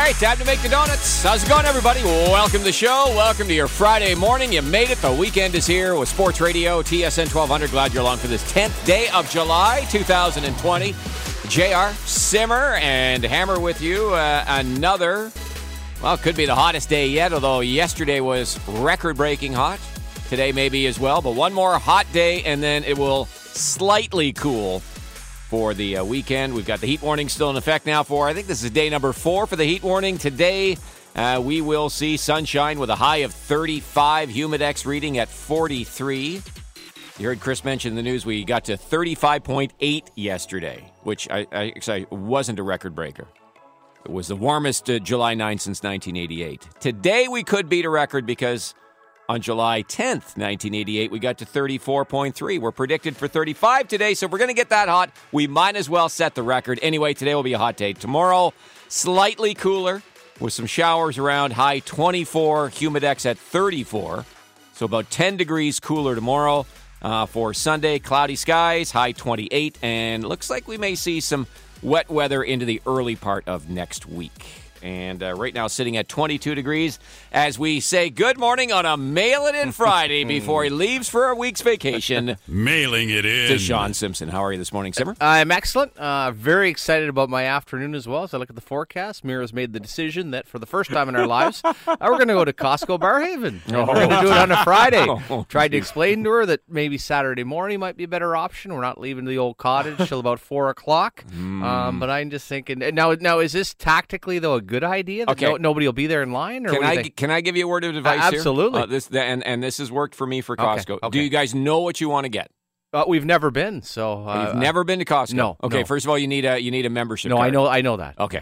right, time to make the donuts. How's it going, everybody? Welcome to the show. Welcome to your Friday morning. You made it. The weekend is here with Sports Radio, TSN 1200. Glad you're along for this 10th day of July, 2020. JR, Simmer, and Hammer with you. Another, well, it could be the hottest day yet, although yesterday was record-breaking hot. Today maybe as well, but one more hot day, and then it will slightly cool for the weekend. We've got the heat warning still in effect now I think this is day number 4 for the heat warning. Today, we will see sunshine with a high of 35, Humidex reading at 43. You heard Chris mention in the news we got to 35.8 yesterday, which I wasn't a record breaker. It was the warmest July 9th since 1988. Today, we could beat a record because on July 10th, 1988, we got to 34.3. We're predicted for 35 today, so if we're going to get that hot, we might as well set the record. Anyway, today will be a hot day. Tomorrow, slightly cooler with some showers around, high 24, Humidex at 34. So about 10 degrees cooler tomorrow. For Sunday, cloudy skies, high 28, and looks like we may see some wet weather into the early part of next week. And right now sitting at 22 degrees as we say good morning on a mail-it-in Friday before he leaves for a week's vacation. Mailing it in. To Sean Simpson. How are you this morning, Simmer? I'm excellent. Very excited about my afternoon as well. As I look at the forecast, Mira's made the decision that for the first time in our lives, we're going to go to Costco Barhaven. We're going to do it on a Friday. Tried to explain to her that maybe Saturday morning might be a better option. We're not leaving the old cottage till about 4 o'clock. But I'm just thinking, now is this tactically, though, a good idea that nobody will be there in line? Or can I give you a word of advice here? Absolutely. This has worked for me for Costco. Okay. Do you guys know what you want to get? We've never been, so you've never been to Costco. No. Okay, no. First of all, you need a membership. No, card. I know that. Okay.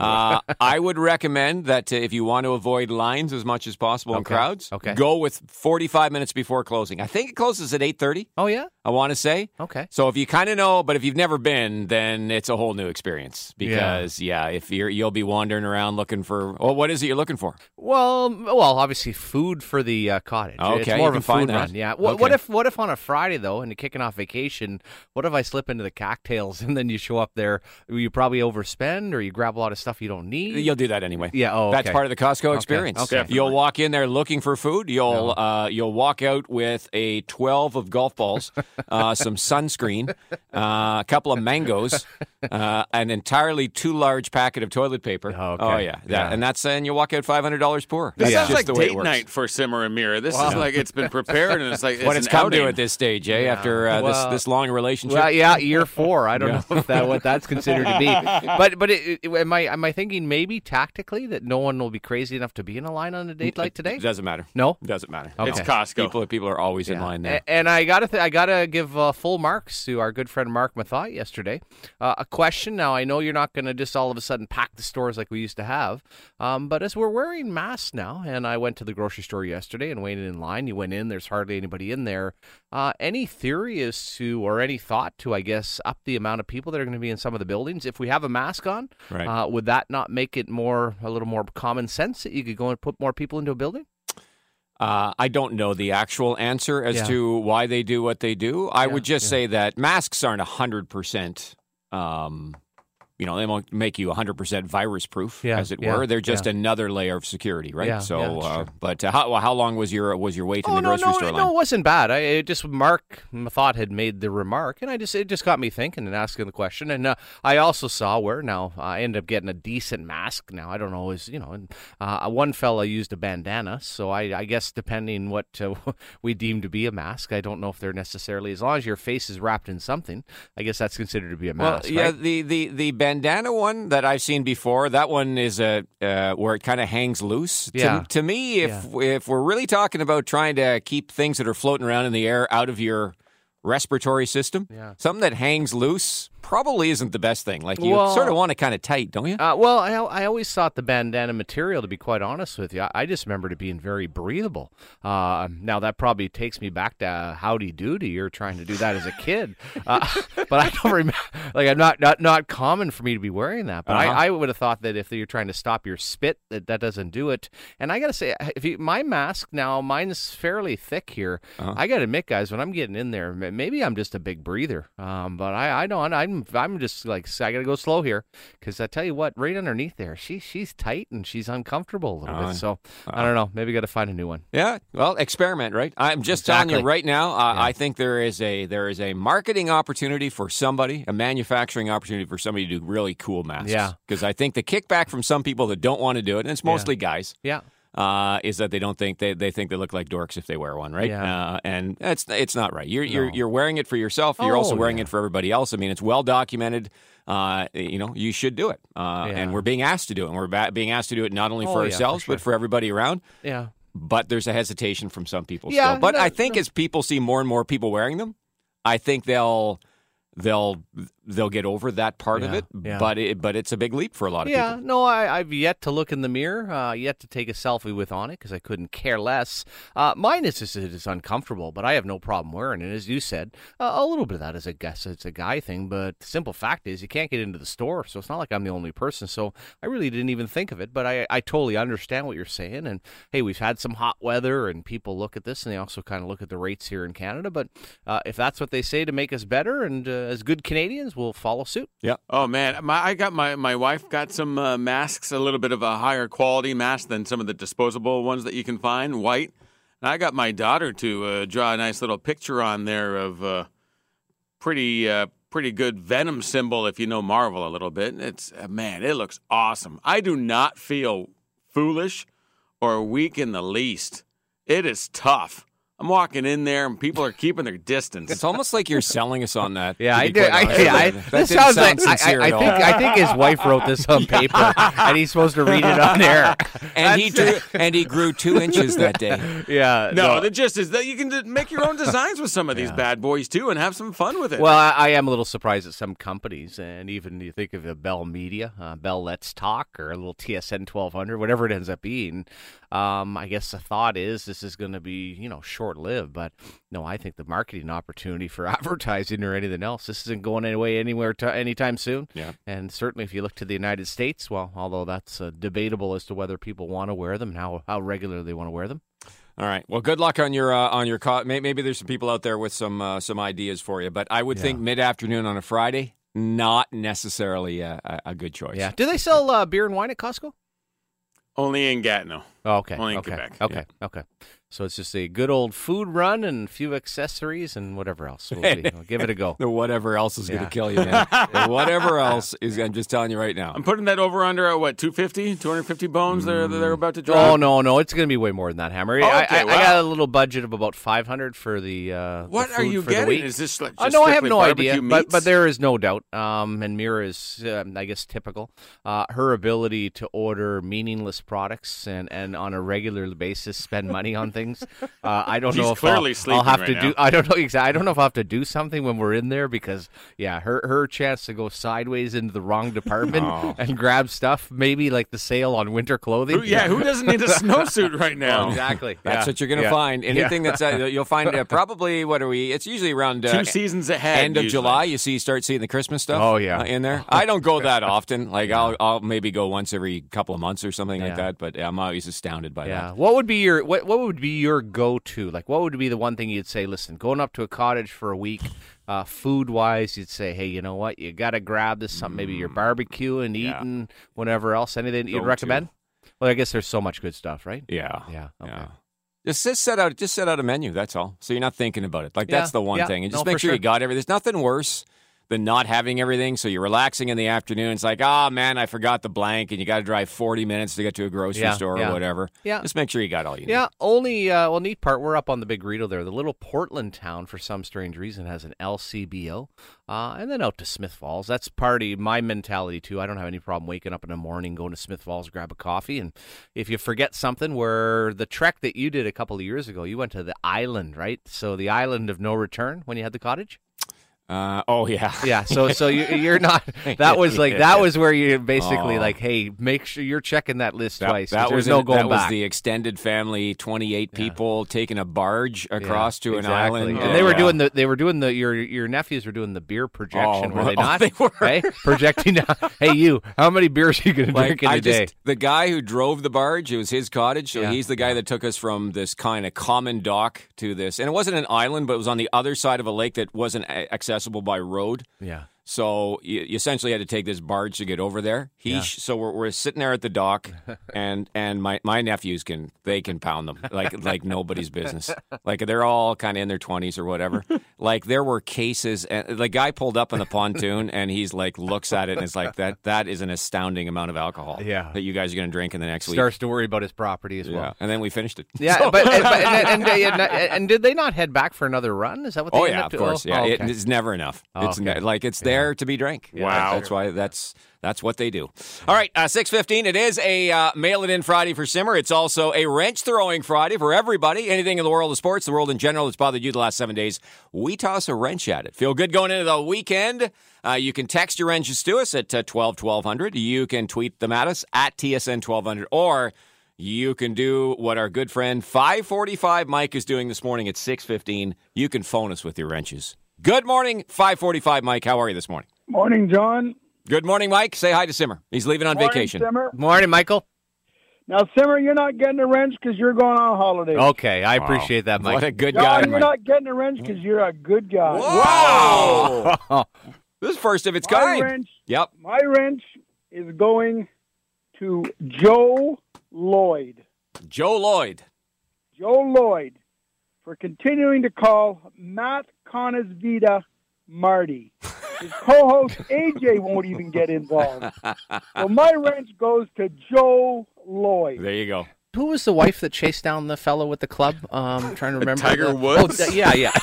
I would recommend that if you want to avoid lines as much as possible in crowds, go with 45 minutes before closing. I think it closes at 8:30. Oh yeah. I want to say. Okay. So if you kind of know, but if you've never been, then it's a whole new experience because if you'll be wandering around looking for. Well, what is it you're looking for? Well, obviously food for the cottage. Okay, it's more of a find food that. run. Yeah. What if on a Friday though, and you're kicking off vacation? What if I slip into the cocktails and then you show up there? You probably overspend, or you grab a lot of stuff you don't need. You'll do that anyway. Yeah. Oh, that's part of the Costco experience. Okay. You'll walk in there looking for food. You'll walk out with a 12 of golf balls, some sunscreen, a couple of mangoes, an entirely too large packet of toilet paper. Okay. Oh yeah. And you walk out $500 poor. This That's sounds just like the way it date works. night for Simmer and Mira. This is like it's been prepared and it's like What it's come to outing. at this stage, after this long relationship. Well, yeah, year 4. I don't know if what that's considered to be. But am I thinking maybe tactically that no one will be crazy enough to be in a line on a date like today? It doesn't matter. No, it doesn't matter. Okay. It's Costco. People are always in line there. And I gotta give full marks to our good friend Mark Mathot yesterday. A question. Now I know you're not going to just all of a sudden pack the stores like we used to have, but as we're wearing masks now, and I went to the grocery store yesterday and waited in line. You went in. There's hardly anybody in there. Any theory as to, or any thought to, I guess, up the amount of people that are going to be in some of the buildings? If we have a mask on, would that not make it a little more common sense that you could go and put more people into a building? I don't know the actual answer as to why they do what they do. I would just say that masks aren't 100%. They won't make you 100% virus proof, as it were. They're just another layer of security, right? How long was your wait in the grocery store line? No, it wasn't bad. Mark Mathot had made the remark, and it just got me thinking and asking the question. And I also saw where now I ended up getting a decent mask. Now I don't know, one fella used a bandana, so I guess depending what we deem to be a mask, I don't know if they're necessarily, as long as your face is wrapped in something, I guess that's considered to be a mask. Well, yeah, right? the bandana one that I've seen before, that one is where it kind of hangs loose. Yeah. To me, if we're really talking about trying to keep things that are floating around in the air out of your respiratory system, something that hangs loose probably isn't the best thing. Like, you sort of want it kind of tight, don't you? I always thought the bandana material, to be quite honest with you, I just remembered it being very breathable. Now, that probably takes me back to Howdy Doody. You're trying to do that as a kid. But I don't remember. Like, I'm not common for me to be wearing that. But I would have thought that if you're trying to stop your spit, that doesn't do it. And I got to say, my mask now, mine's fairly thick here. I got to admit, guys, when I'm getting in there, maybe I'm just a big breather. But I'm I'm just like, I got to go slow here because I tell you what, right underneath there, she's tight and she's uncomfortable a little bit. So I don't know. Maybe got to find a new one. Yeah. Well, experiment, right? I'm just telling you right now. I think there is a marketing opportunity for somebody, a manufacturing opportunity for somebody to do really cool masks. Yeah. Because I think the kickback from some people that don't want to do it, and it's mostly guys. Yeah. Is that they don't think they think they look like dorks if they wear one, right? Yeah. And it's not right. You're wearing it for yourself. You're also wearing it for everybody else. I mean, it's well documented. You should do it. And we're being asked to do it. And we're being asked to do it not only for ourselves, but for everybody around. Yeah. But there's a hesitation from some people still. But I think as people see more and more people wearing them, I think they'll get over that part of it, but it's a big leap for a lot of people. Yeah, no, I've yet to look in the mirror, yet to take a selfie with on it because I couldn't care less. Mine is just it's uncomfortable, but I have no problem wearing it. As you said, a little bit of that is it's a guy thing, but the simple fact is you can't get into the store, so it's not like I'm the only person. So I really didn't even think of it, but I totally understand what you're saying. And hey, we've had some hot weather, and people look at this, and they also kind of look at the rates here in Canada. But if that's what they say to make us better, and as good Canadians, we'll follow suit. Yeah. Oh man, my wife got some masks, a little bit of a higher quality mask than some of the disposable ones that you can find, white. And I got my daughter to draw a nice little picture on there of pretty good Venom symbol if you know Marvel a little bit. It's man, it looks awesome. I do not feel foolish or weak in the least. It is tough. I'm walking in there, and people are keeping their distance. It's almost like you're selling us on that. Yeah, I did. This sounds like I think his wife wrote this on paper, and he's supposed to read it on air. And he grew 2 inches that day. Yeah. No, the gist is that you can make your own designs with some of these bad boys too, and have some fun with it. Well, I am a little surprised at some companies, and even you think of the Bell Media, Bell Let's Talk, or a little TSN 1200, whatever it ends up being. I guess the thought is this is going to be, short-lived, but no, I think the marketing opportunity for advertising or anything else, this isn't going anywhere anytime soon. Yeah. And certainly if you look to the United States, well, although that's debatable as to whether people want to wear them and how regularly they want to wear them. All right. Well, good luck on your maybe there's some people out there with some ideas for you, but I would think mid-afternoon on a Friday, not necessarily a good choice. Yeah. Do they sell beer and wine at Costco? Only in Gatineau. Oh, okay. Only in Quebec. Okay. Yeah. Okay. So it's just a good old food run and a few accessories and whatever else. We'll give it a go. The whatever else is going to kill you, man. The whatever else is, I'm just telling you right now. I'm putting that over under at what, 250 bones they're about to drop? Oh, no. It's going to be way more than that, Hammer. Okay, I got a little budget of about $500 for the what the are you for getting? The week. Is this like no, I have no barbecue idea. meats? But there is no doubt. And Mira is, I guess, typical. Her ability to order meaningless products and on a regular basis spend money on things. I don't know if I'll have to do. I don't know exactly. I don't know if I'll have to do something when we're in there because her chance to go sideways into the wrong department and grab stuff, maybe like the sale on winter clothing. Who doesn't need a snowsuit right now? Exactly. That's what you're going to find. Anything that's you'll find probably it's usually around 2 seasons ahead. End of July. You start seeing the Christmas stuff. Oh yeah, in there. I don't go that often. Like I'll maybe go once every couple of months or something like that. But I'm always astounded by that. What would be your go-to? Like, what would be the one thing you'd say, listen, going up to a cottage for a week, food-wise, you'd say, hey, you know what? You got to grab this, something, maybe you're barbecuing, eating, whatever else. Anything you'd recommend? Well, I guess there's so much good stuff, right? Yeah. Okay. Yeah. Just set out a menu, that's all. So you're not thinking about it. Like, that's the one thing. And just make sure you got everything. There's nothing worse than not having everything, so you're relaxing in the afternoon. It's like, man, I forgot the blank, and you got to drive 40 minutes to get to a grocery store or whatever. Yeah. Just make sure you got all you need. Yeah, neat part, we're up on the big Rito there. The little Portland town, for some strange reason, has an LCBO, and then out to Smith Falls. That's part of my mentality, too. I don't have any problem waking up in the morning, going to Smith Falls, grab a coffee, and if you forget something, where the trek that you did a couple of years ago, you went to the island, right? So the island of no return when you had the cottage? Yeah. So you're not. That was that was where you basically hey, make sure you're checking that list twice. That was no going back. That was the extended family, 28 people taking a barge across to an island, and they were doing your nephews were doing the beer projection, were they not? They were projecting. Hey, how many beers are you going to drink in a day? The guy who drove the barge, it was his cottage, so he's the guy that took us from this kind of common dock to this, and it wasn't an island, but it was on the other side of a lake that wasn't accessible by road. Yeah. So you essentially had to take this barge to get over there. So we're sitting there at the dock, and my nephews can pound them like nobody's business. Like they're all kind of in their 20s or whatever. Like there were cases, and the guy pulled up on the pontoon, and he's like looks at it and it's like that is an astounding amount of alcohol. Yeah. That you guys are going to drink in the next week. Starts to worry about his property as well. Yeah, and then we finished it. Yeah, So- and did they not head back for another run? Is that what they Oh ended yeah, up of doing? course. Yeah, okay. it's never enough. Oh, It's okay. it's there to be drank. Wow. That's why that's what they do. All right, 6:15. It is a Mail It In Friday for Simmer. It's also a wrench throwing Friday for everybody. Anything in the world of sports, the world in general that's bothered you the last 7 days, we toss a wrench at it. Feel good going into the weekend. You can text your wrenches to us at 1200. You can tweet them at us at TSN 1200, or you can do what our good friend 545 Mike is doing this morning at 6:15. You can phone us with your wrenches. Good morning, 545 Mike. How are you this morning? Morning, John. Good morning, Mike. Say hi to Simmer. He's leaving on Morning, vacation. Simmer. Morning, Michael. Now, Simmer, you're not getting a wrench because you're going on holiday. Okay, I appreciate that, Mike. What a good guy, John, you're Mike. not getting a wrench because you're a good guy. Wow! This is first of its kind. Yep. My wrench is going to Joe Lloyd. Joe Lloyd. Joe Lloyd for continuing to call Matt Conasvita Marty. His co-host AJ won't even get involved. So my wrench goes to Joe Lloyd. There you go. Who was the wife that chased down the fellow with the club? I'm trying to remember. Tiger Woods? Oh, yeah.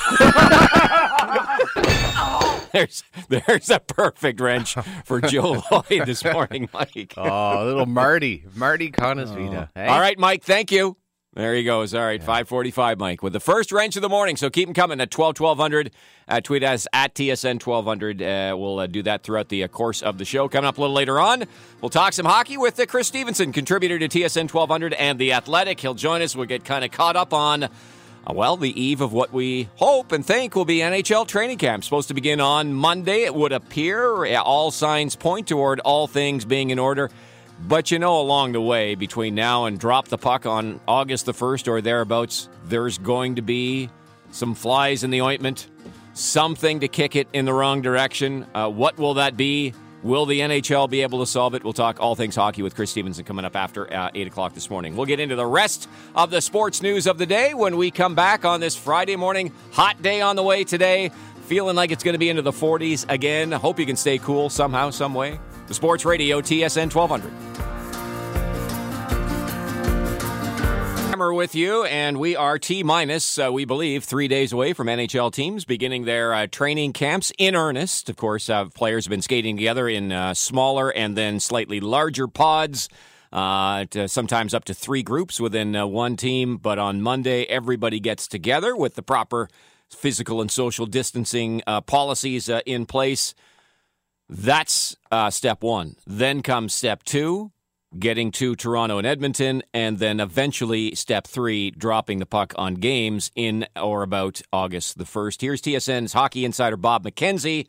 There's a perfect wrench for Joe Lloyd this morning, Mike. Oh, little Marty Conasvita. Hey? All right, Mike, thank you. There he goes. All right, 545, Mike, with the first wrench of the morning. So keep them coming at 1200. Tweet us at TSN 1200. We'll do that throughout the course of the show. Coming up a little later on, we'll talk some hockey with Chris Stevenson, contributor to TSN 1200 and The Athletic. He'll join us. We'll get kind of caught up on, the eve of what we hope and think will be NHL training camp. Supposed to begin on Monday, it would appear. All signs point toward all things being in order. But along the way, between now and drop the puck on August the 1st or thereabouts, there's going to be some flies in the ointment, something to kick it in the wrong direction. What will that be? Will the NHL be able to solve it? We'll talk all things hockey with Chris Stevenson coming up after 8 o'clock this morning. We'll get into the rest of the sports news of the day when we come back on this Friday morning. Hot day on the way today. Feeling like it's going to be into the 40s again. Hope you can stay cool somehow, some way. The Sports Radio, TSN 1200. With you, and we are T-minus, we believe, 3 days away from NHL teams beginning their training camps in earnest. Of course, players have been skating together in smaller and then slightly larger pods, sometimes up to 3 groups within one team. But on Monday, everybody gets together with the proper physical and social distancing policies in place. That's step 1. Then comes step 2. Getting to Toronto and Edmonton, and then eventually step 3, dropping the puck on games in or about August the 1st. Here's TSN's hockey insider Bob McKenzie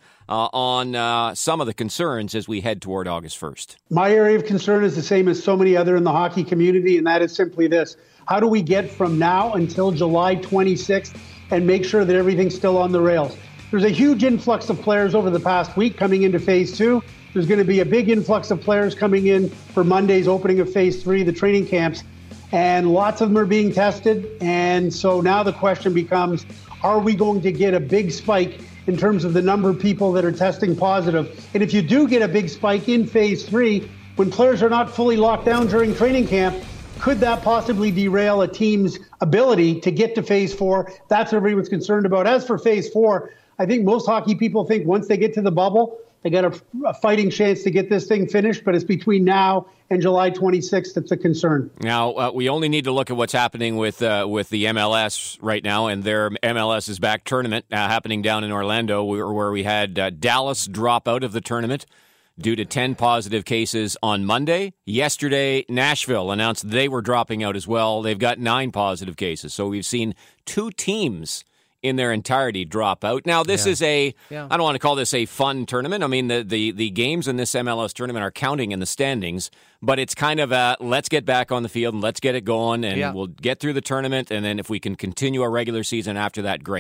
on some of the concerns as we head toward August 1st. My area of concern is the same as so many other in the hockey community, and that is simply this. How do we get from now until July 26th and make sure that everything's still on the rails? There's a huge influx of players over the past week coming into Phase 2. There's going to be a big influx of players coming in for Monday's opening of Phase 3, the training camps, and lots of them are being tested. And so now the question becomes, are we going to get a big spike in terms of the number of people that are testing positive? And if you do get a big spike in Phase 3, when players are not fully locked down during training camp, could that possibly derail a team's ability to get to Phase 4? That's what everyone's concerned about. As for Phase 4, I think most hockey people think once they get to the bubble, they got a fighting chance to get this thing finished, but it's between now and July 26th that's a concern. Now, we only need to look at what's happening with the MLS right now, and their MLS is back tournament happening down in Orlando, where we had Dallas drop out of the tournament due to 10 positive cases on Monday. Yesterday, Nashville announced they were dropping out as well. They've got 9 positive cases. So we've seen 2 teams in their entirety drop out. Now, this is I don't want to call this a fun tournament. I mean, the games in this MLS tournament are counting in the standings, but it's kind of a let's get back on the field and let's get it going, and we'll get through the tournament, and then if we can continue our regular season after that, great.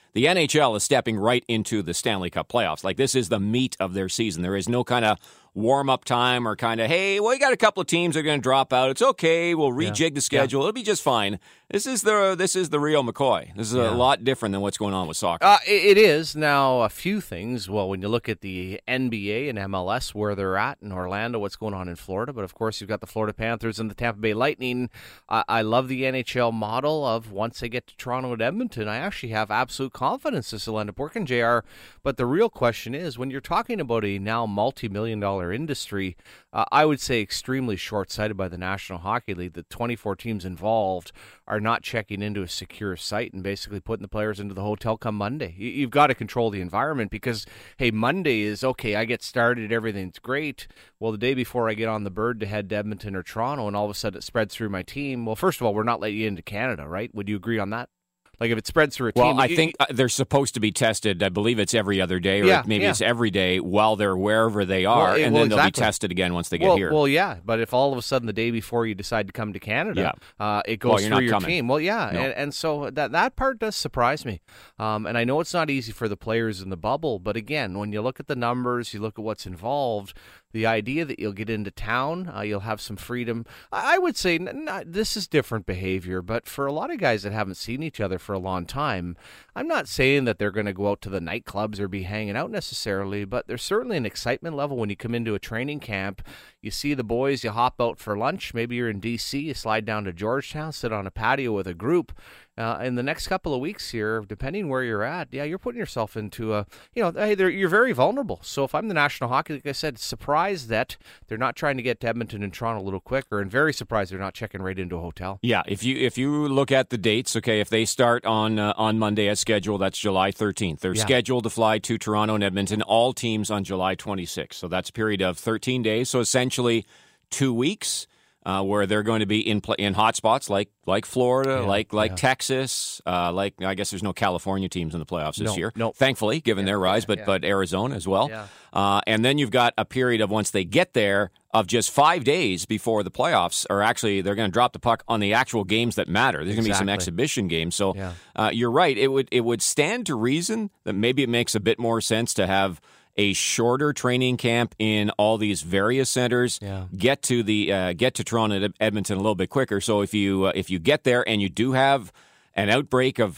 The NHL is stepping right into the Stanley Cup playoffs. Like, this is the meat of their season. There is no kind of warm-up time or kind of, hey, well, you got a couple of teams that are going to drop out. It's okay. We'll rejig the schedule. It'll be just fine. This is the real McCoy. This is a lot different than what's going on with soccer. It is. Now, a few things. Well, when you look at the NBA and MLS, where they're at in Orlando, what's going on in Florida, but of course you've got the Florida Panthers and the Tampa Bay Lightning. I love the NHL model of once they get to Toronto and Edmonton, I actually have absolute confidence this will end up working, JR. But the real question is, when you're talking about a now multi-million-dollar industry, I would say extremely short-sighted by the National Hockey League. The 24 teams involved are not checking into a secure site and basically putting the players into the hotel come Monday. You've got to control the environment because, hey, Monday is, okay, I get started, everything's great. Well, the day before I get on the bird to head to Edmonton or Toronto and all of a sudden it spreads through my team, well, first of all, we're not letting you into Canada, right? Would you agree on that? Like if it spreads through a team. Well, I think they're supposed to be tested. I believe it's every other day, or maybe it's every day while they're wherever they are, and then they'll be tested again once they get here. Well, yeah, but if all of a sudden the day before you decide to come to Canada, it goes through your team. Well, yeah, no. and so that part does surprise me. And I know it's not easy for the players in the bubble, but again, when you look at the numbers, you look at what's involved, the idea that you'll get into town, you'll have some freedom. I would say this is different behavior, but for a lot of guys that haven't seen each other for a long time, I'm not saying that they're going to go out to the nightclubs or be hanging out necessarily, but there's certainly an excitement level when you come into a training camp. You see the boys, you hop out for lunch. Maybe you're in D.C., you slide down to Georgetown, sit on a patio with a group. In the next couple of weeks here, depending where you're at, you're putting yourself into a, hey, you're very vulnerable. So if I'm the National Hockey League, like I said, surprised that they're not trying to get to Edmonton and Toronto a little quicker, and very surprised they're not checking right into a hotel. Yeah, if you look at the dates, okay, if they start on Monday as scheduled, that's July 13th. They're scheduled to fly to Toronto and Edmonton, all teams on July 26th. So that's a period of 13 days. So essentially 2 weeks. Where they're going to be in hot spots like Florida, like Texas, I guess there's no California teams in the playoffs this year. No. Thankfully, given their rise, but Arizona as well. Yeah. And then you've got a period of once they get there of just 5 days before the playoffs, or actually they're going to drop the puck on the actual games that matter. There's going to be some exhibition games. So you're right. It would stand to reason that maybe it makes a bit more sense to have a shorter training camp in all these various centers. Get to Toronto and Edmonton a little bit quicker. So if you get there and you do have an outbreak of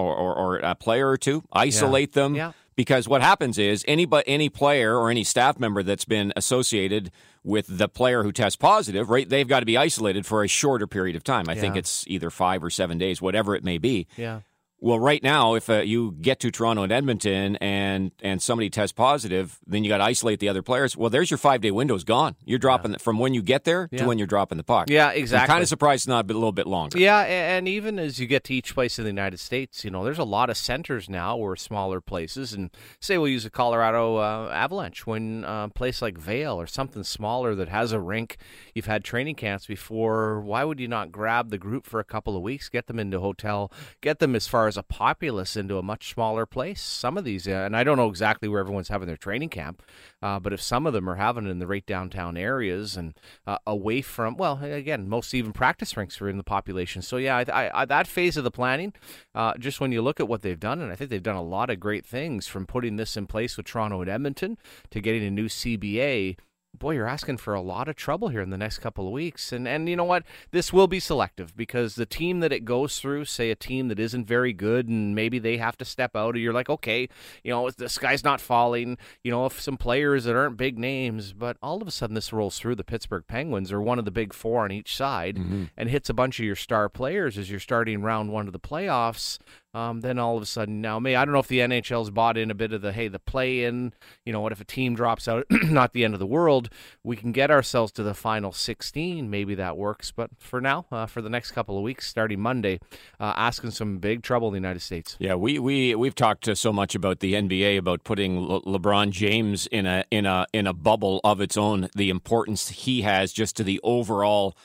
or a player or two, isolate them. Yeah. Because what happens is any player or any staff member that's been associated with the player who tests positive, right? They've got to be isolated for a shorter period of time. I think it's either 5 or 7 days, whatever it may be. Yeah. Well, right now, if you get to Toronto and Edmonton and somebody tests positive, then you got to isolate the other players. Well, there's your 5-day window's gone. You're dropping from when you get there to when you're dropping the puck. Yeah, exactly. I'm kind of surprised it's not a little bit longer. Yeah, and even as you get to each place in the United States, there's a lot of centers now or smaller places. And say we'll use a Colorado Avalanche, when a place like Vail or something smaller that has a rink, you've had training camps before. Why would you not grab the group for a couple of weeks, get them into a hotel, get them as far as a populace into a much smaller place? Some of these, and I don't know exactly where everyone's having their training camp, but if some of them are having it in the right downtown areas and away from, well, again, most even practice rinks are in the population. So yeah, I that phase of the planning, just when you look at what they've done, and I think they've done a lot of great things from putting this in place with Toronto and Edmonton to getting a new CBA. Boy, you're asking for a lot of trouble here in the next couple of weeks. And you know what? This will be selective because the team that it goes through, say a team that isn't very good and maybe they have to step out, or you're like, okay, the sky's not falling, if some players that aren't big names, but all of a sudden this rolls through. The Pittsburgh Penguins are one of the big four on each side and hits a bunch of your star players as you're starting round one of the playoffs. Then all of a sudden now, I don't know if the NHL's bought in a bit of the play-in, what if a team drops out, not the end of the world, we can get ourselves to the final 16, maybe that works, but for now, for the next couple of weeks, starting Monday, asking some big trouble in the United States. Yeah, we've talked so much about the NBA, about putting LeBron James in a bubble of its own, the importance he has just to the overall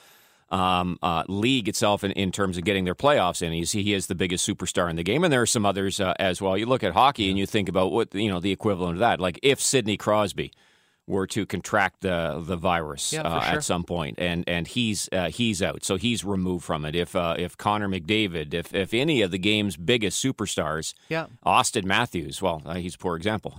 league itself in terms of getting their playoffs in. He is the biggest superstar in the game, and there are some others as well. You look at hockey and you think about what the equivalent of that. Like if Sidney Crosby were to contract the virus at some point, and he's out, so he's removed from it. If Connor McDavid, if any of the game's biggest superstars, Austin Matthews, well, he's a poor example.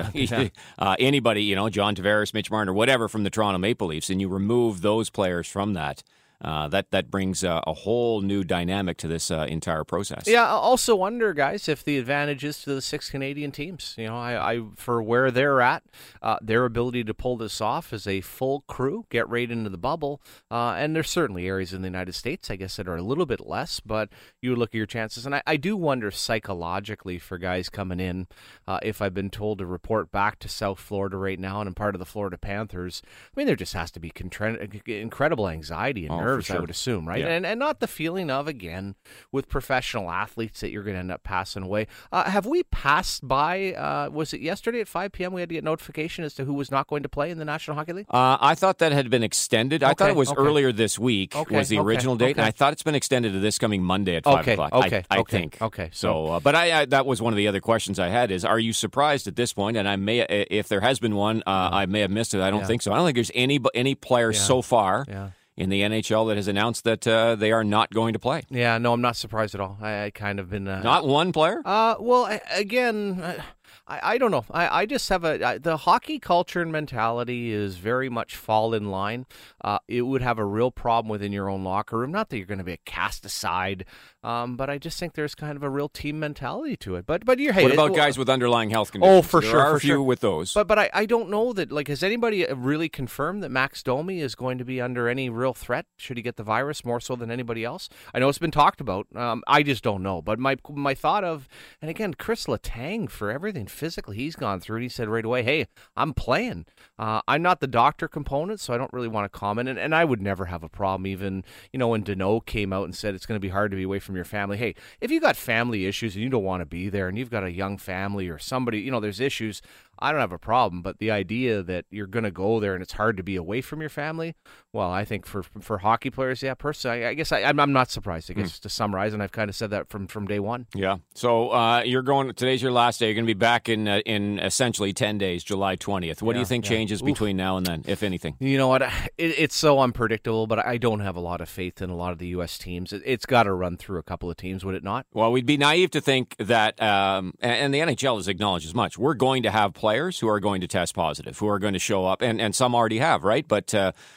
Anybody, John Tavares, Mitch Marner, whatever from the Toronto Maple Leafs, and you remove those players from that. That brings a whole new dynamic to this entire process. Yeah, I also wonder, guys, if the advantage is to the 6 Canadian teams. I for where they're at, their ability to pull this off as a full crew, get right into the bubble, and there's certainly areas in the United States, I guess, that are a little bit less, but you look at your chances, and I do wonder psychologically for guys coming in, if I've been told to report back to South Florida right now, and I'm part of the Florida Panthers, I mean, there just has to be incredible anxiety and nerves, I would assume, right? Yeah. And not the feeling of, again, with professional athletes that you're going to end up passing away. Have we passed by, was it yesterday at 5 p.m. we had to get notification as to who was not going to play in the National Hockey League? I thought that had been extended. I thought it was earlier this week was the original date, and I thought it's been extended to this coming Monday at 5 o'clock, I think. Okay. So, but that was one of the other questions I had is, are you surprised at this point? And I may, if there has been one, I may have missed it. I don't think so. I don't think there's any player so far in the NHL that has announced that they are not going to play. Yeah, no, I'm not surprised at all. I kind of been... not one player? Well, again... I don't know. I just have the hockey culture and mentality is very much fall in line. It would have a real problem within your own locker room. Not that you're going to be cast aside, but I just think there's kind of a real team mentality to it. But what about guys with underlying health conditions? Oh, for sure. There are a few with those. But I don't know that. Like, has anybody really confirmed that Max Domi is going to be under any real threat should he get the virus more so than anybody else? I know it's been talked about. I just don't know. But my thought of, and again, Chris Letang, for everything physically he's gone through, he said right away, hey, I'm playing. I'm not the doctor component, so I don't really want to comment, and I would never have a problem even, when Deneau came out and said it's going to be hard to be away from your family. Hey, if you got family issues and you don't want to be there and you've got a young family or somebody, there's issues, I don't have a problem, but the idea that you're going to go there and it's hard to be away from your family, well, I think for hockey players, personally, I guess I'm not surprised, I guess, to summarize, and I've kind of said that from day one. Yeah. So today's your last day. You're going to be back in essentially 10 days, July 20th. What do you think changes between now and then, if anything? You know what? It's so unpredictable, but I don't have a lot of faith in a lot of the U.S. teams. It's got to run through a couple of teams, would it not? Well, we'd be naive to think that, and the NHL has acknowledged as much, we're going to have players who are going to test positive, who are going to show up, and some already have, right? But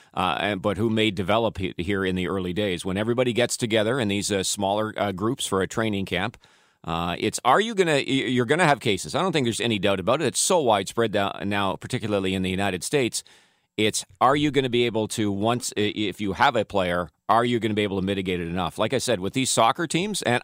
who may develop here in the early days. When everybody gets together in these smaller groups for a training camp, you're going to have cases. I don't think there's any doubt about it. It's so widespread now, particularly in the United States. Are you going to be able to, if you have a player, are you going to be able to mitigate it enough? Like I said, with these soccer teams, and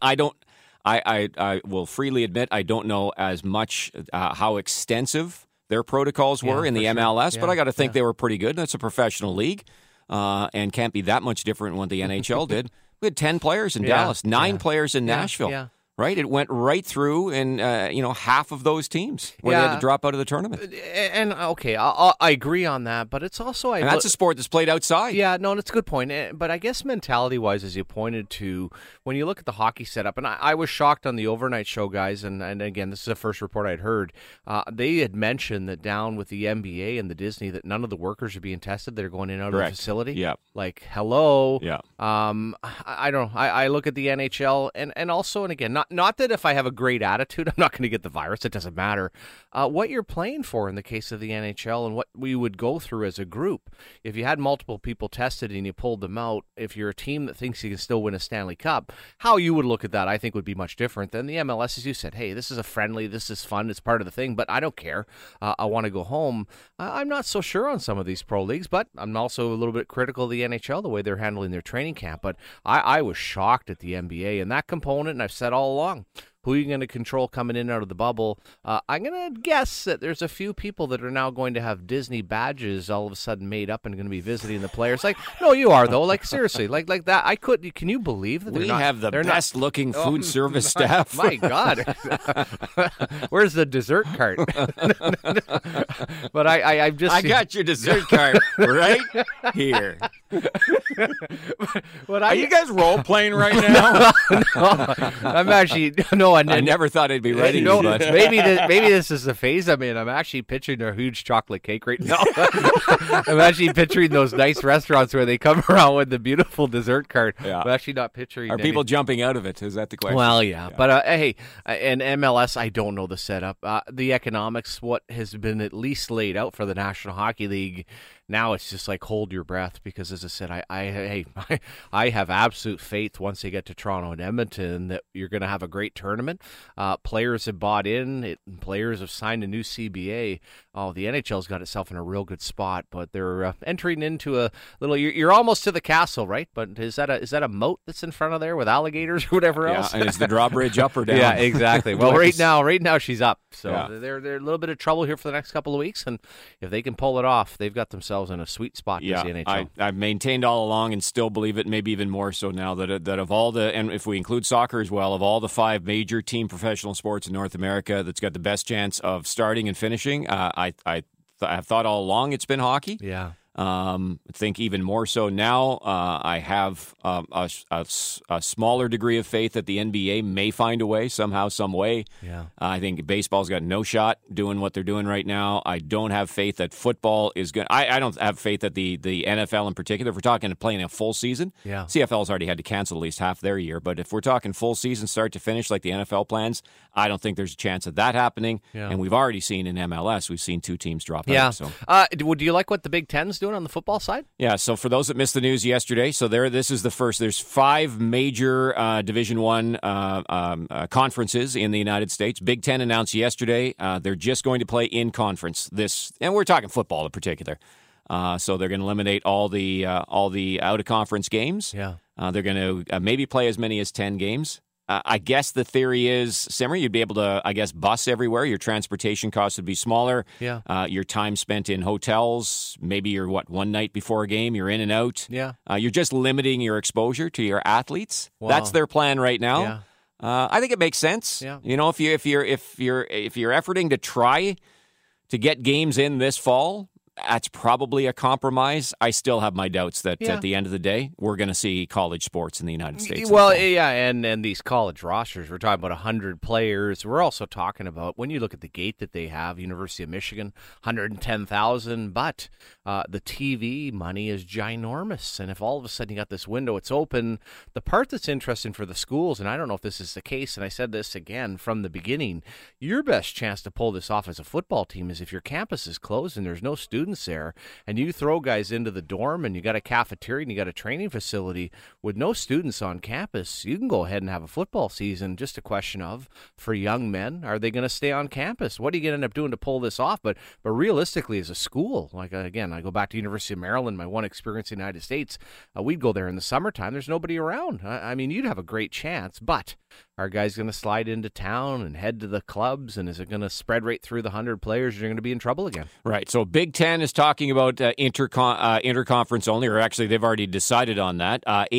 I will freely admit I don't know as much how extensive their protocols were in the MLS, but I got to think they were pretty good. That's a professional league, and can't be that much different than what the NHL did. We had 10 players in Dallas, 9 players in Nashville. Yeah. Right, it went right through in half of those teams where they had to drop out of the tournament. And okay, I agree on that, but it's also and that's a sport that's played outside. Yeah, no, that's a good point. But I guess mentality-wise, as you pointed to, when you look at the hockey setup, and I was shocked on the overnight show, guys. And again, this is the first report I'd heard. They had mentioned that down with the NBA and the Disney, that none of the workers are being tested that are going in and out of the facility. Yeah, like hello. Yeah. I don't know. I look at the NHL and also, and again, not that if I have a great attitude, I'm not going to get the virus. It doesn't matter. What you're playing for in the case of the NHL and what we would go through as a group. If you had multiple people tested and you pulled them out, if you're a team that thinks you can still win a Stanley Cup, how you would look at that, I think, would be much different than the MLS. As you said, hey, this is a friendly, this is fun, it's part of the thing, but I don't care. I want to go home. I'm not so sure on some of these pro leagues, but I'm also a little bit critical of the NHL, the way they're handling their training camp. But I was shocked at the NBA and that component, and I've said all along, who are you going to control coming in and out of the bubble? I'm going to guess that there's a few people that are now going to have Disney badges all of a sudden made up and going to be visiting the players. Like, no, you are, though. Like, seriously. Like that. Can you believe that we have the best-looking food service staff? My God. Where's the dessert cart? But I got your dessert cart right here. Are you guys role-playing right now? No, I'm actually... No, know, and I never thought I'd be writing no, you, but maybe this is the phase I'm in. I'm actually picturing a huge chocolate cake right now. I'm actually picturing those nice restaurants where they come around with the beautiful dessert cart. Yeah. I'm actually not picturing. are people jumping out of it? Is that the question? Well, yeah. But hey, in MLS, I don't know the setup. The economics, what has been at least laid out for the National Hockey League. Now it's just like hold your breath because, as I said, I have absolute faith once they get to Toronto and Edmonton that you're going to have a great tournament. Players have bought in. Players have signed a new CBA. Oh, the NHL's got itself in a real good spot, but they're entering into a little. You're almost to the castle, right? But is that a moat that's in front of there with alligators or whatever else? And is the drawbridge up or down? Yeah, exactly. Well, right now she's up, so Yeah. they're a little bit of trouble here for the next couple of weeks, and if they can pull it off, they've got themselves in a sweet spot as the NHL. I've maintained all along and still believe it, maybe even more so now, that of all the, and if we include soccer as well, of all the 5 major team professional sports in North America that's got the best chance of starting and finishing, I've thought all along it's been hockey. Yeah. I think even more so now. I have a smaller degree of faith that the NBA may find a way somehow, some way. Yeah. I think baseball's got no shot doing what they're doing right now. I don't have faith that football is good. I don't have faith that the NFL in particular, if we're talking playing a full season, CFL's already had to cancel at least half their year. But if we're talking full season, start to finish, like the NFL plans, I don't think there's a chance of that happening. Yeah. And we've already seen in MLS, we've seen 2 teams drop Yeah. out. So. Do you like what the Big Ten's doing on the football side? Yeah, so for those that missed the news yesterday, this is the first. There's 5 major Division I conferences in the United States. Big Ten announced yesterday they're just going to play in conference. And we're talking football in particular. So they're going to eliminate all the out of conference games. Yeah, they're going to maybe play as many as 10 games. I guess the theory is, Simmer, you'd be able to, bus everywhere. Your transportation costs would be smaller. Yeah. Your time spent in hotels, maybe you're, one night before a game, you're in and out. Yeah. You're just limiting your exposure to your athletes. Wow. That's their plan right now. Yeah. I think it makes sense. Yeah. You know, if you're efforting to try to get games in this fall, that's probably a compromise. I still have my doubts that at the end of the day, we're going to see college sports in the United States. Well, yeah, and these college rosters, we're talking about 100 players. We're also talking about, when you look at the gate that they have, University of Michigan, 110,000, but the TV money is ginormous. And if all of a sudden you got this window, it's open. The part that's interesting for the schools, and I don't know if this is the case, and I said this again from the beginning, your best chance to pull this off as a football team is if your campus is closed and there's no students there, and you throw guys into the dorm and you got a cafeteria and you got a training facility with no students on campus, you can go ahead and have a football season. Just a question of, for young men, are they going to stay on campus? What are you going to end up doing to pull this off? But realistically, as a school, again, I go back to University of Maryland, my one experience in the United States, we'd go there in the summertime. There's nobody around. I mean, you'd have a great chance, but are guys going to slide into town and head to the clubs, and is it going to spread right through the 100 players? You're going to be in trouble again. Right. So Big Ten is talking about interconference only, or actually they've already decided on that.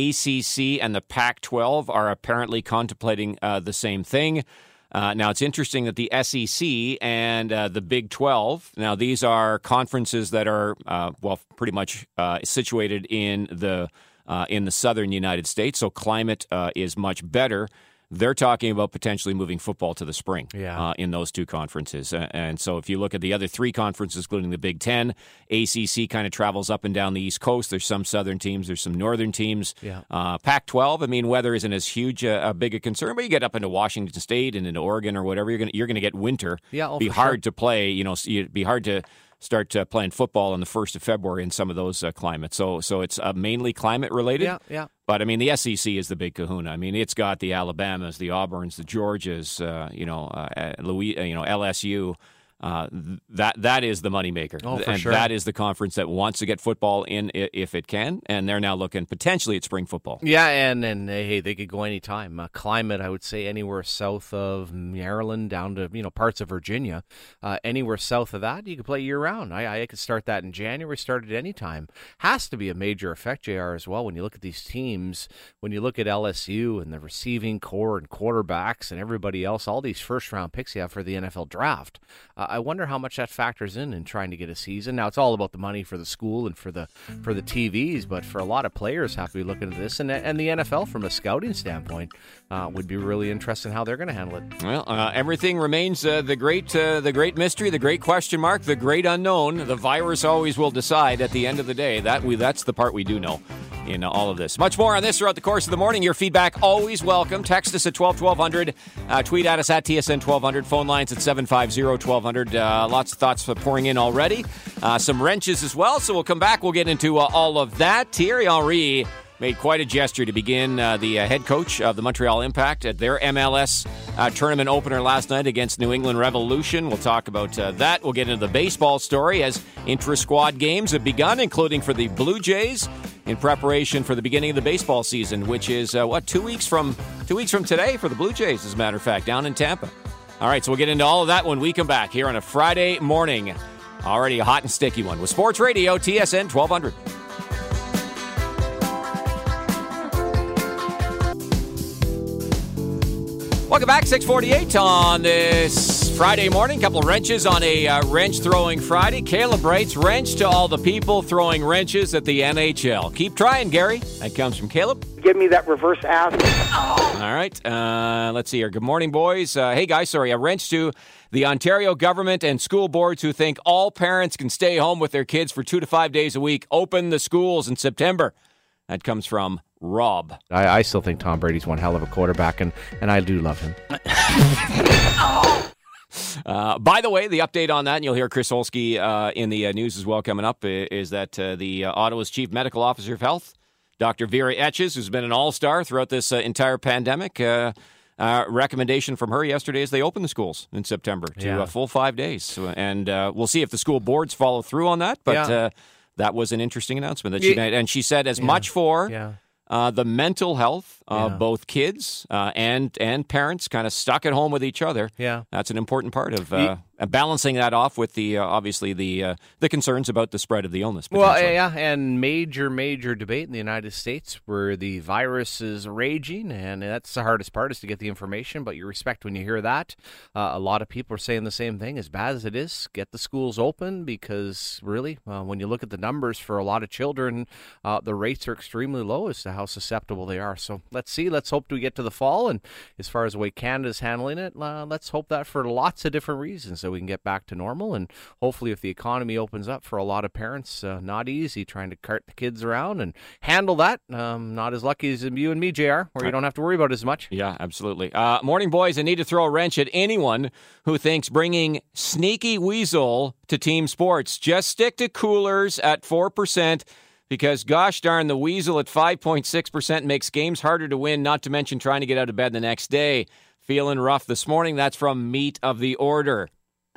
ACC and the Pac-12 are apparently contemplating the same thing. Now, it's interesting that the SEC and the Big 12, now these are conferences that are, pretty much situated in the southern United States, so climate is much better. They're talking about potentially moving football to the spring in those 2 conferences. And so if you look at the other 3 conferences, including the Big Ten, ACC kind of travels up and down the East Coast. There's some southern teams. There's some northern teams. Yeah. Pac-12, I mean, weather isn't as huge a big a concern, but you get up into Washington State and into Oregon or whatever, you're gonna get winter. Yeah, It'd be hard to play. It'd be hard to start playing football on the 1st of February in some of those climates. So it's mainly climate related. Yeah. But I mean, the SEC is the big kahuna. I mean, it's got the Alabamas, the Auburns, the Georgias, LSU. That is the moneymaker. Oh, for and sure. That is the conference that wants to get football in if it can, and they're now looking potentially at spring football. Yeah, and hey, they could go anytime. Climate, I would say anywhere south of Maryland down to parts of Virginia, anywhere south of that, you could play year round. I could start that in January, start at any time. Has to be a major effect, JR, as well. When you look at these teams, when you look at LSU and the receiving core and quarterbacks and everybody else, all these first round picks you have for the NFL draft. I wonder how much that factors in trying to get a season. Now, it's all about the money for the school and for the TVs, but for a lot of players have to be looking at this. And the NFL, from a scouting standpoint, would be really interesting how they're going to handle it. Well, everything remains the great mystery, the great question mark, the great unknown. The virus always will decide at the end of the day. That's the part we do know in all of this. Much more on this throughout the course of the morning. Your feedback always welcome. Text us at 1200. Tweet at us at TSN 1200. Phone lines at 750-1200. Lots of thoughts pouring in already. Some wrenches as well. So we'll come back. We'll get into all of that. Thierry Henry made quite a gesture to begin the head coach of the Montreal Impact at their MLS tournament opener last night against New England Revolution. We'll talk about that. We'll get into the baseball story as intra-squad games have begun, including for the Blue Jays in preparation for the beginning of the baseball season, which is, 2 weeks from today for the Blue Jays, as a matter of fact, down in Tampa. All right, so we'll get into all of that when we come back here on a Friday morning. Already a hot and sticky one with Sports Radio, TSN 1200. Welcome back, 6:48 on this Friday morning. Couple of wrenches on a wrench-throwing Friday. Caleb writes, wrench to all the people throwing wrenches at the NHL. Keep trying, Gary. That comes from Caleb. Give me that reverse ass. All right, let's see here. Good morning, boys. Hey, guys, a wrench to the Ontario government and school boards who think all parents can stay home with their kids for 2 to 5 days a week. Open the schools in September. That comes from Rob. I still think Tom Brady's one hell of a quarterback, and I do love him. By the way, the update on that, and you'll hear Chris Olsky in the news as well coming up, is that the Ottawa's Chief Medical Officer of Health, Dr. Vera Etches, who's been an all-star throughout this entire pandemic, recommendation from her yesterday is they open the schools in September to a full 5 days. And we'll see if the school boards follow through on that, but that was an interesting announcement that she made. And she said as much for the mental health of both kids and parents kind of stuck at home with each other. Yeah. That's an important part of balancing that off with the obviously the concerns about the spread of the illness. Well, and major debate in the United States where the virus is raging, and that's the hardest part is to get the information, but you respect when you hear that. A lot of people are saying the same thing. As bad as it is, get the schools open because really, when you look at the numbers for a lot of children, the rates are extremely low as to how susceptible they are. So let's see. Let's hope we get to the fall, and as far as the way Canada's handling it, let's hope that for lots of different reasons so we can get back to normal. And hopefully if the economy opens up for a lot of parents, not easy trying to cart the kids around and handle that. Not as lucky as you and me, JR, where you don't have to worry about it as much. Yeah, absolutely. Morning, boys. I need to throw a wrench at anyone who thinks bringing Sneaky Weasel to team sports. Just stick to coolers at 4%. Because, gosh darn, the Weasel at 5.6% makes games harder to win, not to mention trying to get out of bed the next day. Feeling rough this morning. That's from Meat of the Order.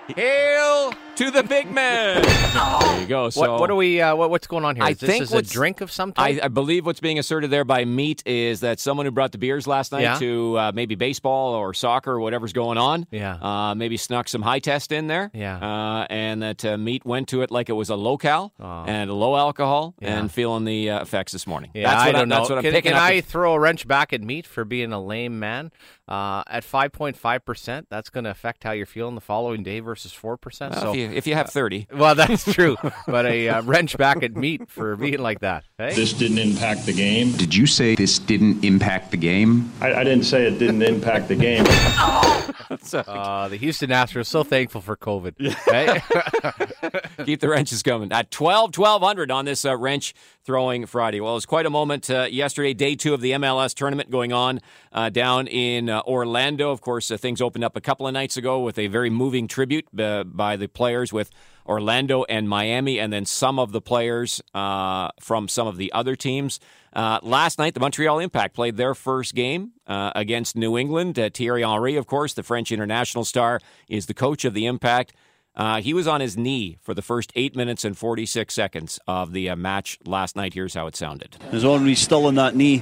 Hail to the big man. There you go. So what are we? What's going on here? Is this a drink of some type? I believe what's being asserted there by Meat is that someone who brought the beers last night to maybe baseball or soccer or whatever's going on, maybe snuck some high test in there, and that Meat went to it like it was a low-cal and low alcohol and feeling the effects this morning. Yeah, I don't know. That's what I'm picking up. Can I throw a wrench back at Meat for being a lame man? At 5.5%, that's going to affect how you're feeling the following day versus 4%. Well, so if you have 30. Well, that's true. But a wrench back at Meat for being like that. Hey? This didn't impact the game. Did you say this didn't impact the game? I didn't say it didn't impact the game. The Houston Astros so thankful for COVID. Hey? Keep the wrenches coming. At 1200 on this wrench throwing Friday. Well, it was quite a moment yesterday, day 2 of the MLS tournament going on down in Orlando. Of course, things opened up a couple of nights ago with a very moving tribute by the players with Orlando and Miami, and then some of the players from some of the other teams. Last night, the Montreal Impact played their first game against New England. Thierry Henry, of course, the French international star, is the coach of the Impact. He was on his knee for the first 8 minutes and 46 seconds of the match last night. Here's how it sounded. There's Henry still on that knee.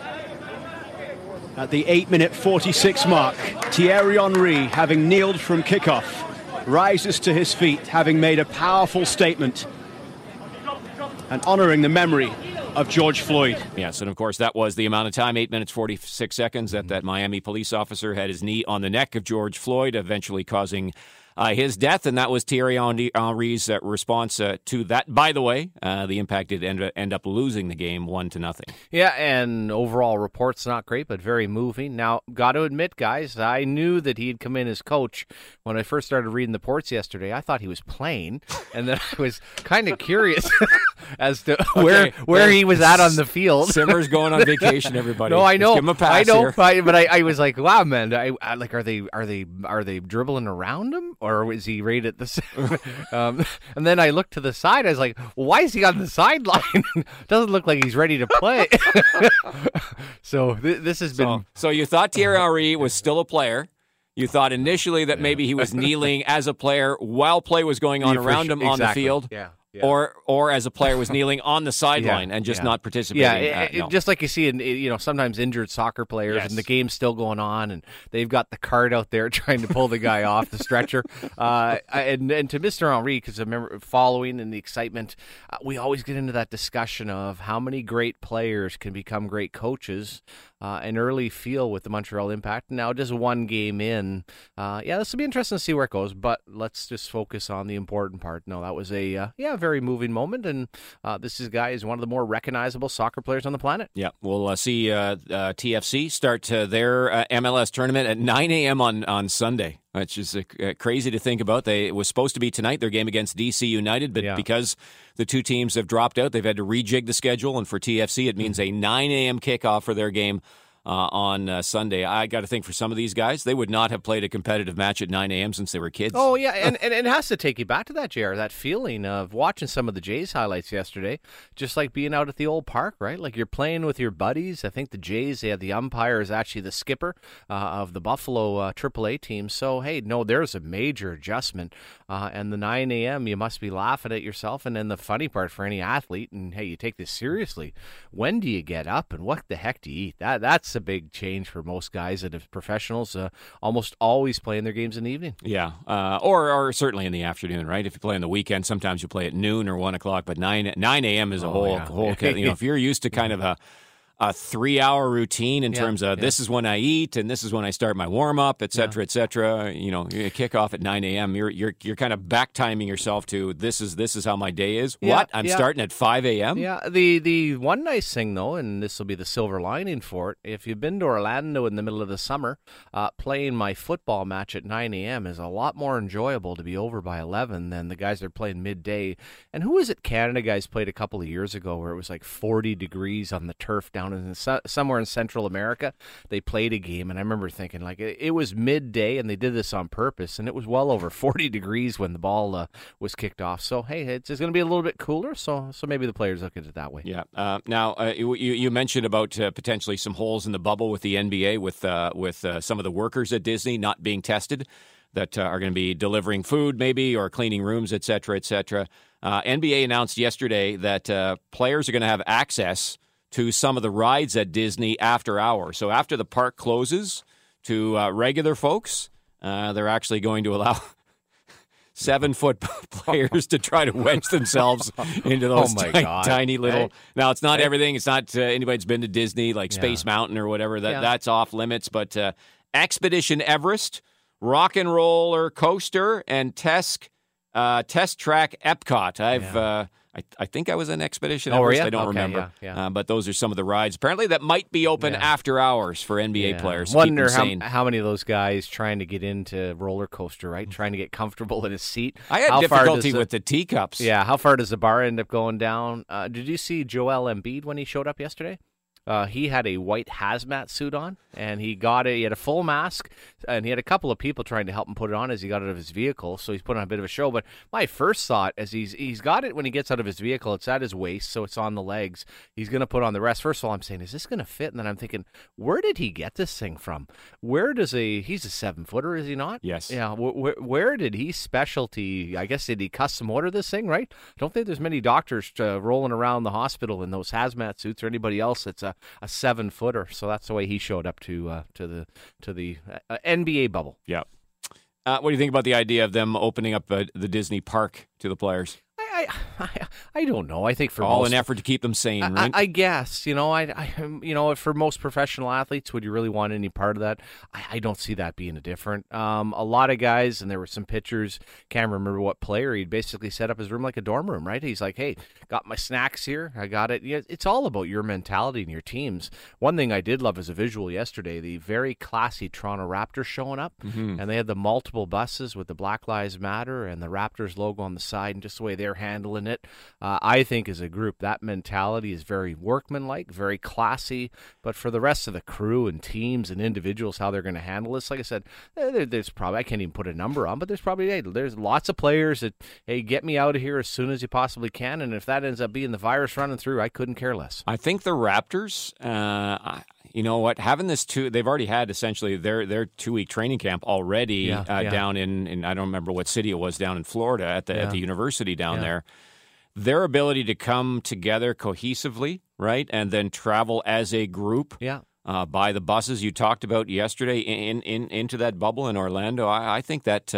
At the 8-minute 46 mark, Thierry Henry, having kneeled from kickoff, rises to his feet, having made a powerful statement and honoring the memory of George Floyd. Yes, and of course that was the amount of time, 8 minutes, 46 seconds, that Miami police officer had his knee on the neck of George Floyd, eventually causing his death, and that was Thierry Henry's response to that. By the way, the Impact did end up losing the game 1-0. Yeah, and overall report's not great, but very moving. Now, got to admit, guys, I knew that he'd come in as coach when I first started reading the reports yesterday. I thought he was playing, and then I was kind of curious as to where he was at on the field. Simmer's going on vacation, everybody. No, I know. Just give him a pass here. But I was like, wow, man. Are they dribbling around him, or is he right at the? And then I looked to the side. I was like, well, why is he on the sideline? Doesn't look like he's ready to play. So this has been. So you thought Thierry Henry was still a player. You thought initially that maybe he was kneeling as a player while play was going on around him on the field. Yeah. Or as a player was kneeling on the sideline and just not participating. Yeah, no. Just like you see in sometimes injured soccer players, and the game's still going on, and they've got the cart out there trying to pull the guy off the stretcher. And to Mr. Henry, because I remember following and the excitement, we always get into that discussion of how many great players can become great coaches. An early feel with the Montreal Impact. Now, just one game in. This will be interesting to see where it goes, but let's just focus on the important part. No, that was a very moving moment, and this guy is one of the more recognizable soccer players on the planet. Yeah, we'll see TFC start their MLS tournament at 9 a.m. on Sunday, which is crazy to think about. It was supposed to be tonight, their game against DC United, but because the two teams have dropped out, they've had to rejig the schedule, and for TFC, it means a 9 a.m. kickoff for their game on Sunday. I got to think for some of these guys, they would not have played a competitive match at 9 a.m. since they were kids. Oh, yeah, and it has to take you back to that, JR, that feeling of watching some of the Jays highlights yesterday, just like being out at the old park, right? Like you're playing with your buddies. I think the Jays, they had the umpire is actually the skipper of the Buffalo AAA team. So, hey, no, there's a major adjustment. And the 9 a.m., you must be laughing at yourself. And then the funny part for any athlete, and hey, you take this seriously, when do you get up and what the heck do you eat? That's a big change for most guys that have professionals almost always playing their games in the evening. Yeah, or certainly in the afternoon, right? If you play on the weekend, sometimes you play at noon or 1 o'clock, but 9 a.m. is a whole if you're used to kind of a 3-hour routine in terms of this is when I eat and this is when I start my warm up, et cetera, you kick off at 9 a.m. You're kind of back timing yourself to this is how my day is. I'm starting at 5 a.m. Yeah. The one nice thing though, and this will be the silver lining for it, if you've been to Orlando in the middle of the summer, playing my football match at 9 a.m. is a lot more enjoyable to be over by 11 than the guys that are playing midday. And who was it? Canada guys played a couple of years ago where it was like 40 degrees on the turf down in somewhere in Central America. They played a game, and I remember thinking, like, it was midday, and they did this on purpose, and it was well over 40 degrees when the ball was kicked off. So, hey, it's going to be a little bit cooler, so maybe the players look at it that way. Yeah. Now, you mentioned about potentially some holes in the bubble with the NBA, with some of the workers at Disney not being tested that are going to be delivering food maybe or cleaning rooms, et cetera, et cetera. NBA announced yesterday that players are going to have access to some of the rides at Disney after hours. So after the park closes to regular folks, they're actually going to allow 7-foot players to try to wedge themselves into those tiny little... Hey. Now, it's not everything. It's not anybody that's been to Disney, like Space Mountain or whatever. That's off limits. But Expedition Everest, Rock and Roller Coaster, and Test Track Epcot. I think I was in Expedition Everest. I don't remember. But those are some of the rides, apparently, that might be open after hours for NBA players. Wonder how many of those guys trying to get into roller coaster, right? Trying to get comfortable in his seat. I had difficulty with the teacups. Yeah, how far does the bar end up going down? Did you see Joel Embiid when he showed up yesterday? He had a white hazmat suit on, and he had a full mask, and he had a couple of people trying to help him put it on as he got out of his vehicle, so he's putting on a bit of a show. But my first thought, as he's got it when he gets out of his vehicle, it's at his waist, so it's on the legs. He's going to put on the rest. First of all, I'm saying, is this going to fit? And then I'm thinking, where did he get this thing from? He's a 7-footer, is he not? Yes. Yeah, where did he specialty, I guess, did he custom order this thing, right? I don't think there's many doctors rolling around the hospital in those hazmat suits or anybody else that's a 7-footer, so that's the way he showed up to the NBA bubble. Yeah. What do you think about the idea of them opening up the Disney park to the players? I don't know. I think for all most, an effort to keep them sane, right? I guess, for most professional athletes, would you really want any part of that? I don't see that being a different. A lot of guys, and there were some pictures, can't remember what player, he'd basically set up his room like a dorm room, right? He's like, hey, got my snacks here, I got it. Yeah, it's all about your mentality and your teams. One thing I did love as a visual yesterday, the very classy Toronto Raptors showing up, and they had the multiple buses with the Black Lives Matter and the Raptors logo on the side, and just the way they're handling it. I think as a group, that mentality is very workmanlike, very classy. But for the rest of the crew and teams and individuals, how they're going to handle this, like I said, there's probably, I can't even put a number on, but there's lots of players that, hey, get me out of here as soon as you possibly can. And if that ends up being the virus running through, I couldn't care less. I think the Raptors, you know what, having this they've already had essentially their 2-week training camp already down in I don't remember what city it was, down in Florida at the university down there. Their ability to come together cohesively, right, and then travel as a group by the buses you talked about yesterday into that bubble in Orlando, I think that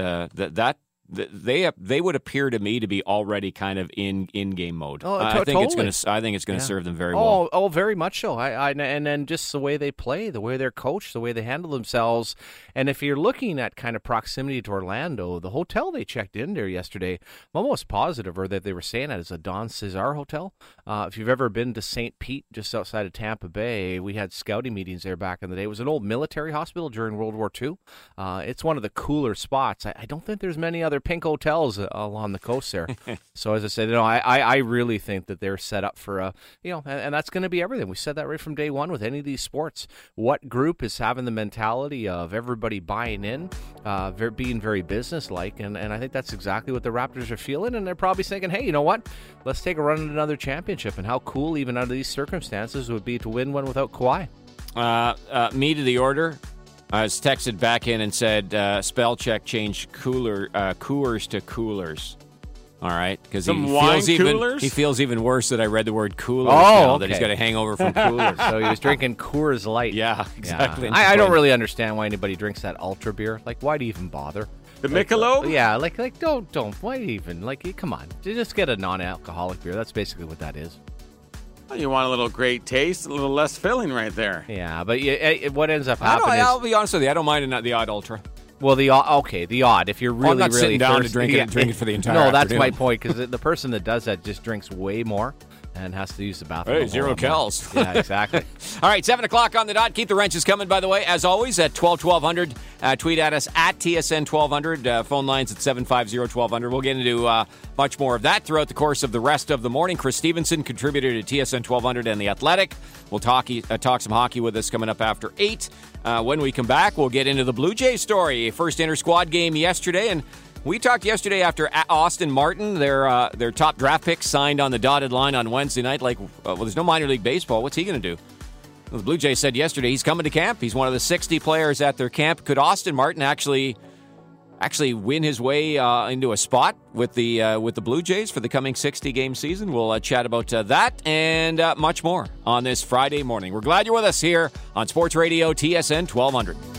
they would appear to me to be already kind of in game mode. I think it's going to serve them very well. Oh, very much so. And then just the way they play, the way they're coached, the way they handle themselves. And if you're looking at kind of proximity to Orlando, the hotel they checked in there yesterday, I'm almost positive, or that they were saying that is a Don Cesar hotel. If you've ever been to St. Pete, just outside of Tampa Bay, we had scouting meetings there back in the day. It was an old military hospital during World War II. It's one of the cooler spots. I don't think there's many other pink hotels along the coast there. So as I said, I really think that they're set up for and that's going to be everything. We said that right from day one with any of these sports. What group is having the mentality of everybody buying in, being very business-like, and I think that's exactly what the Raptors are feeling, and they're probably thinking, hey, you know what? Let's take a run at another championship, and how cool even under these circumstances would be to win one without Kawhi. Me to the order. I was texted back in and said, spell check, change Coors to Coolers. All right, because he feels even worse that I read the word Coolers now, that he's got a hangover from Coolers. So he was drinking Coors Light. Yeah, exactly. Yeah. I don't really understand why anybody drinks that ultra beer. Like, why do you even bother? The Michelob? Yeah, like don't. Why even? Like, come on. Just get a non-alcoholic beer. That's basically what that is. Well, you want a little great taste, a little less filling right there. Yeah, but what ends up happening I'll be honest with you. I don't mind the odd ultra. Well, the odd. If you're really, I'm not really sitting down thirsty, to drink it for the entire No, that's afternoon. my point, because the person that does that just drinks way more and has to use the bathroom. Hey, 0 cals. Yeah, exactly. All right, 7 o'clock on the dot. Keep the wrenches coming, by the way, as always, at 1200. Tweet at us at TSN 1200. Phone lines at 750-1200. We'll get into much more of that throughout the course of the rest of the morning. Chris Stevenson, contributor to TSN 1200 and The Athletic. We'll talk some hockey with us coming up after 8. When we come back, we'll get into the Blue Jays story. First inter-squad game yesterday, and we talked yesterday after Austin Martin, their top draft pick, signed on the dotted line on Wednesday night. There's no minor league baseball. What's he going to do? Well, the Blue Jays said yesterday he's coming to camp. He's one of the 60 players at their camp. Could Austin Martin actually win his way into a spot with the Blue Jays for the coming 60-game season? We'll chat about that and much more on this Friday morning. We're glad you're with us here on Sports Radio TSN 1200.